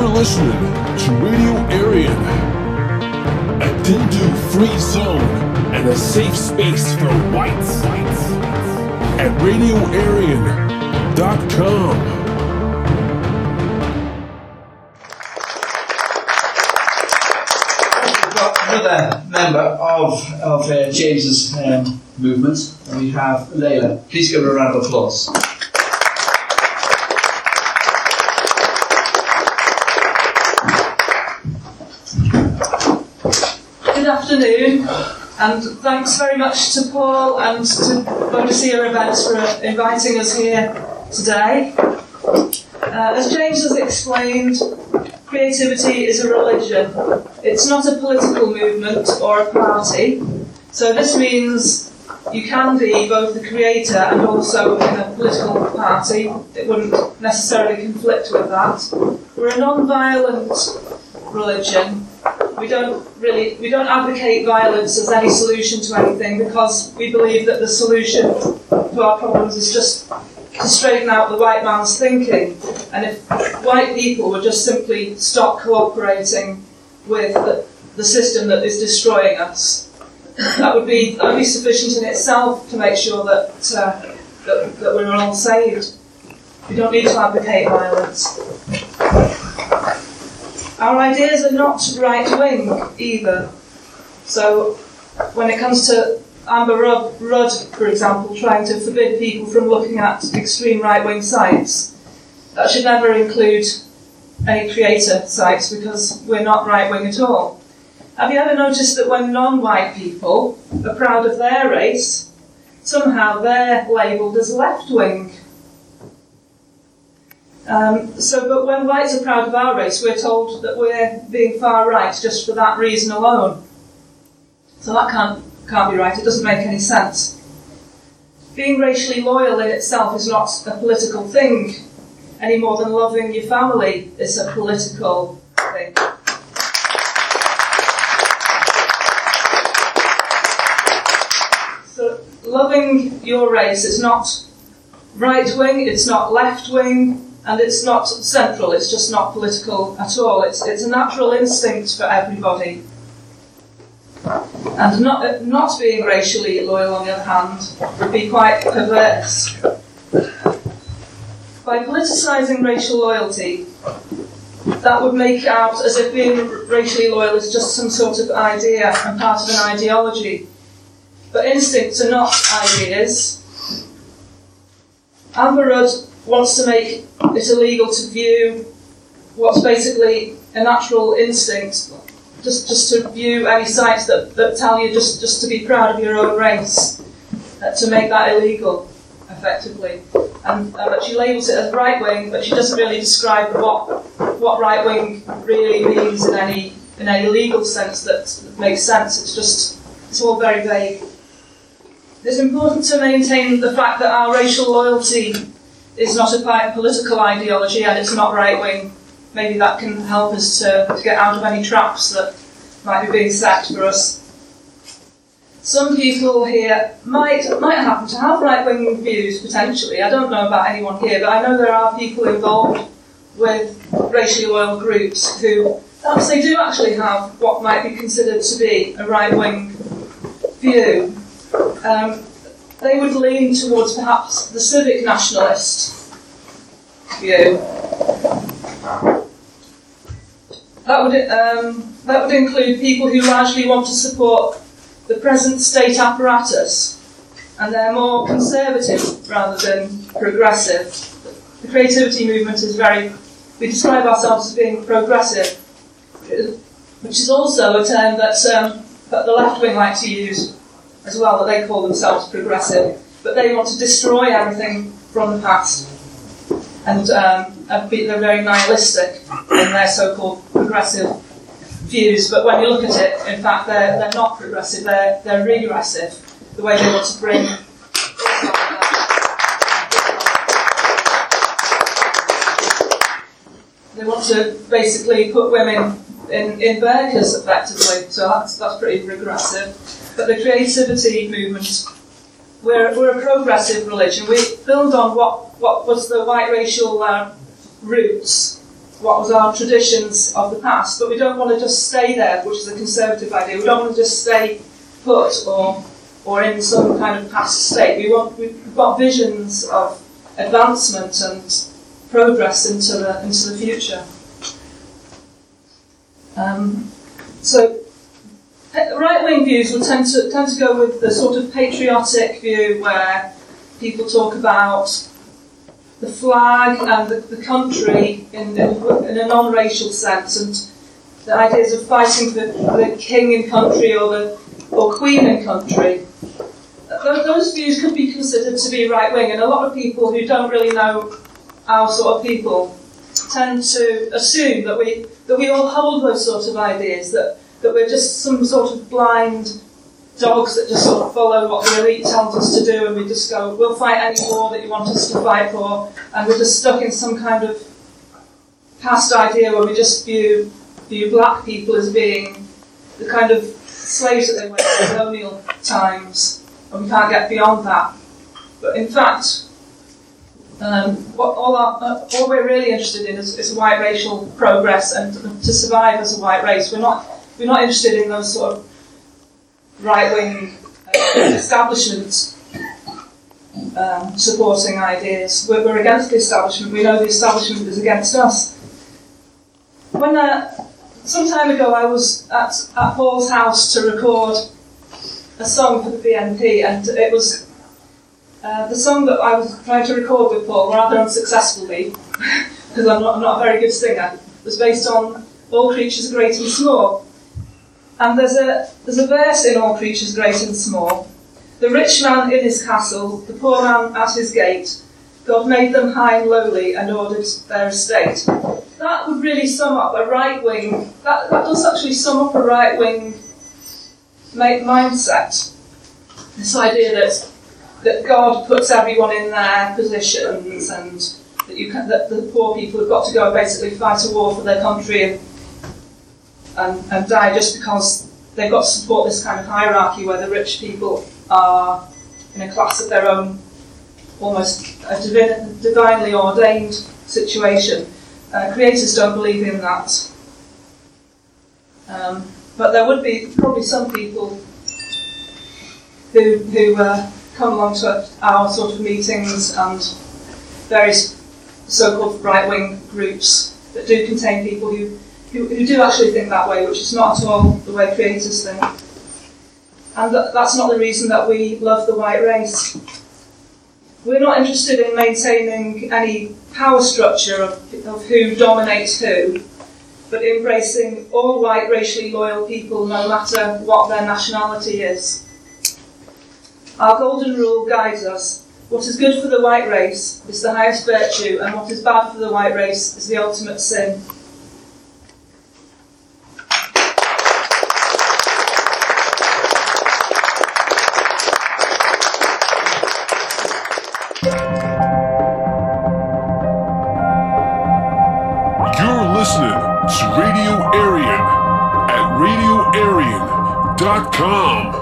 listening to Radio Aryan, a Dindu free zone and a safe space for whites at RadioAryan.com. We've got another member of James's movement, and we have Layla. Please give her a round of applause. Good afternoon, and thanks very much to Paul and to Bodicea Events for inviting us here today. As James has explained, creativity is a religion. It's not a political movement or a party, so this means you can be both the creator and also in a political party. It wouldn't necessarily conflict with that. We're a non-violent religion. We don't advocate violence as any solution to anything, because we believe that the solution to our problems is just to straighten out the white man's thinking. And if white people would just simply stop cooperating with the system that is destroying us, that would be sufficient in itself to make sure that we're all saved. We don't need to advocate violence. Our ideas are not right-wing either. So when it comes to Amber Rudd, for example, trying to forbid people from looking at extreme right-wing sites, that should never include any creator sites, because we're not right-wing at all. Have you ever noticed that when non-white people are proud of their race, somehow they're labelled as left-wing? But when whites are proud of our race, we're told that we're being far right just for that reason alone. So that can't be right. It doesn't make any sense. Being racially loyal in itself is not a political thing, any more than loving your family is a political thing. So loving your race is not right-wing, it's not left-wing, and it's not central, it's just not political at all. It's a natural instinct for everybody. And not being racially loyal, on the other hand, would be quite perverse. By politicising racial loyalty, that would make out as if being racially loyal is just some sort of idea and part of an ideology. But instincts are not ideas. Amber Rudd wants to make it illegal to view what's basically a natural instinct, just to view any sites that tell you just to be proud of your own race, to make that illegal, effectively. And she labels it as right-wing, but she doesn't really describe what right-wing really means in any legal sense that makes sense. It's all very vague. It's important to maintain the fact that our racial loyalty is not a political ideology, and it's not right-wing. Maybe that can help us to get out of any traps that might be being set for us. Some people here might happen to have right-wing views, potentially. I don't know about anyone here, but I know there are people involved with racially loyal groups who perhaps they do actually have what might be considered to be a right-wing view. They would lean towards perhaps the civic nationalist view. That would include people who largely want to support the present state apparatus, and they're more conservative rather than progressive. The creativity movement is we describe ourselves as being progressive, which is also a term that the left wing like to use as well, that they call themselves progressive, but they want to destroy everything from the past, and they're very nihilistic in their so-called progressive views. But when you look at it, in fact, they're not progressive; they're regressive. The way they want to bring they want to basically put women in burqas, effectively. So that's pretty regressive. But the creativity movement, we're a progressive religion. We build on what was the white racial roots what was our traditions of the past, but we don't want to just stay there, which is a conservative idea. We don't want to just stay put or in some kind of past state. We've got visions of advancement and progress into the future. So right-wing views will tend to go with the sort of patriotic view where people talk about the flag and the country in a non-racial sense, and the ideas of fighting for the king and country or queen and country. Those views could be considered to be right-wing, and a lot of people who don't really know our sort of people tend to assume that we all hold those sort of ideas, that we're just some sort of blind dogs that just sort of follow what the elite tells us to do, and we just go, we'll fight any war that you want us to fight for, and we're just stuck in some kind of past idea where we just view black people as being the kind of slaves that they were in colonial times, and we can't get beyond that. But in fact, all we're really interested in is white racial progress and to survive as a white race. We're not interested in those sort of right-wing establishment supporting ideas. We're against the establishment. We know the establishment is against us. When some time ago I was at Paul's house to record a song for the BNP, and it was the song that I was trying to record with Paul, rather unsuccessfully, because I'm not a very good singer, was based on All Creatures Great and Small. And there's a verse in All Creatures Great and Small. The rich man in his castle, the poor man at his gate, God made them high and lowly and ordered their estate. That would really sum up a right-wing, that does actually sum up a right-wing mindset. This idea that God puts everyone in their positions, and that the poor people have got to go and basically fight a war for their country and die just because they've got to support this kind of hierarchy where the rich people are in a class of their own, almost a divinely ordained situation. Creators don't believe in that. But there would be probably some people who come along to our sort of meetings and various so-called right-wing groups that do contain people who do actually think that way, which is not at all the way creators think. And that's not the reason that we love the white race. We're not interested in maintaining any power structure of who dominates who, but embracing all white racially loyal people no matter what their nationality is. Our golden rule guides us. What is good for the white race is the highest virtue, and what is bad for the white race is the ultimate sin. You're listening to Radio Aryan at radioaryan.com.